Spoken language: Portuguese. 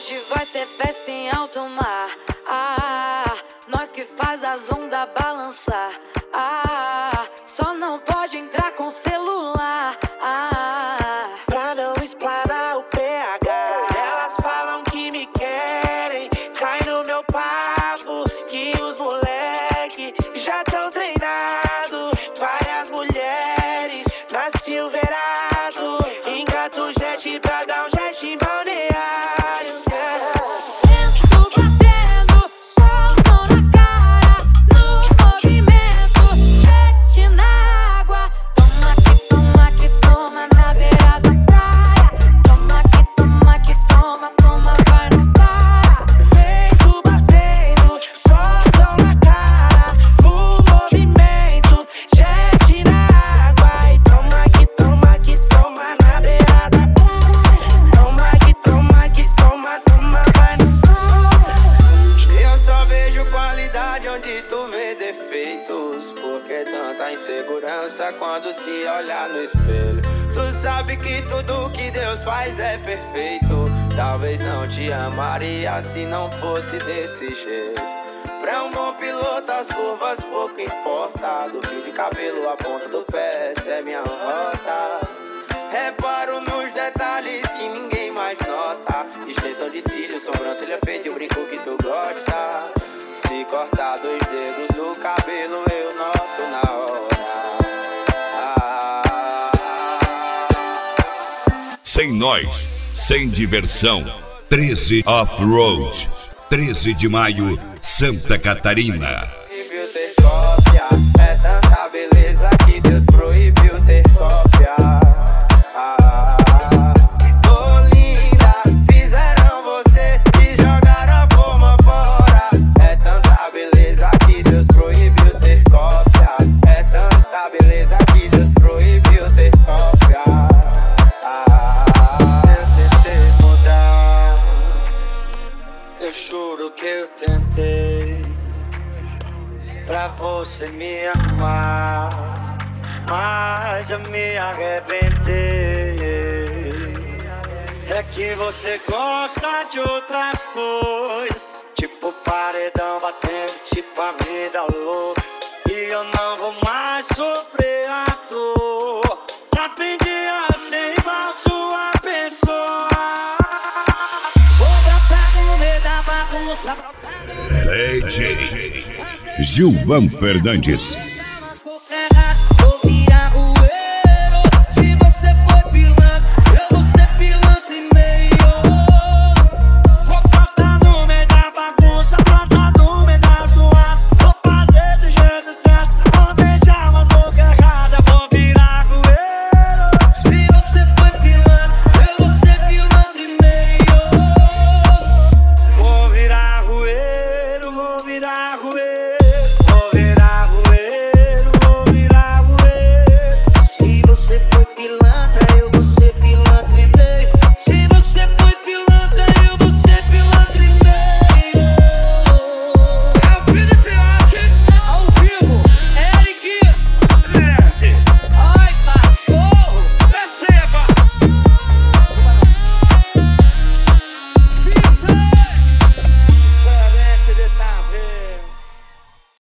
Hoje vai ter festa em alto mar. Nós que faz as ondas balançar. Só não pode entrar com celular. Pra não explanar o PH. Elas falam que me querem, cai no meu papo, que os moleque já tão treinados. Várias mulheres na Silverado, engato jet pra dar um jet em balneário. Porque tanta insegurança quando se olha no espelho. Tu sabe que tudo que Deus faz é perfeito. Talvez não te amaria se não fosse desse jeito. Pra um bom piloto as curvas pouco importa. Do fio de cabelo à ponta do pé, essa é minha rota. Reparo nos detalhes que ninguém mais nota. Extensão de cílios, sobrancelha feita e o brinco que tu gosta. Se cortar 2 dedos do cabelo eu noto na hora. Sem nós, sem diversão. 13 Off-Road, 13 de maio, Santa Catarina. Proibiu ter cópia, é tanta beleza que Deus proibiu ter cópia. Ô linda, fizeram você e jogaram a forma fora. É tanta beleza que Deus proibiu ter cópia. É tanta beleza que Deus proibiu ter cópia. Eu tentei mudar, eu juro que eu tentei, pra você me amar, mas eu me arrebentei. É que você gosta de outras coisas, tipo paredão batendo, tipo a vida louca. E eu não vou mais sofrer à toa. Aprendi a ser igual sua pessoa. Vou botar no meio da bagunça. DJ Gilvan Fernandes.